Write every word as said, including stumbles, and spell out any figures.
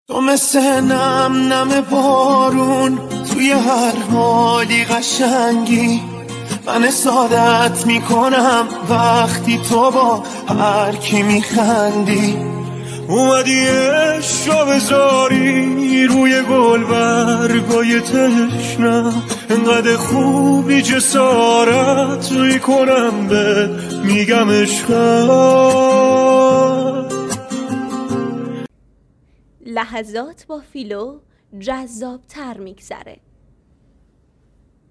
تو مثل نم نم بارون توی هر حالی قشنگی، من سعادت میکنم وقتی تو با هر کی میخندی. اومدی عشق بذاری روی گل برگای تشنم، انقدر خوبی جسارت میکنم به میگم عشقم. لحظات با فیلو جذاب تر میگذره.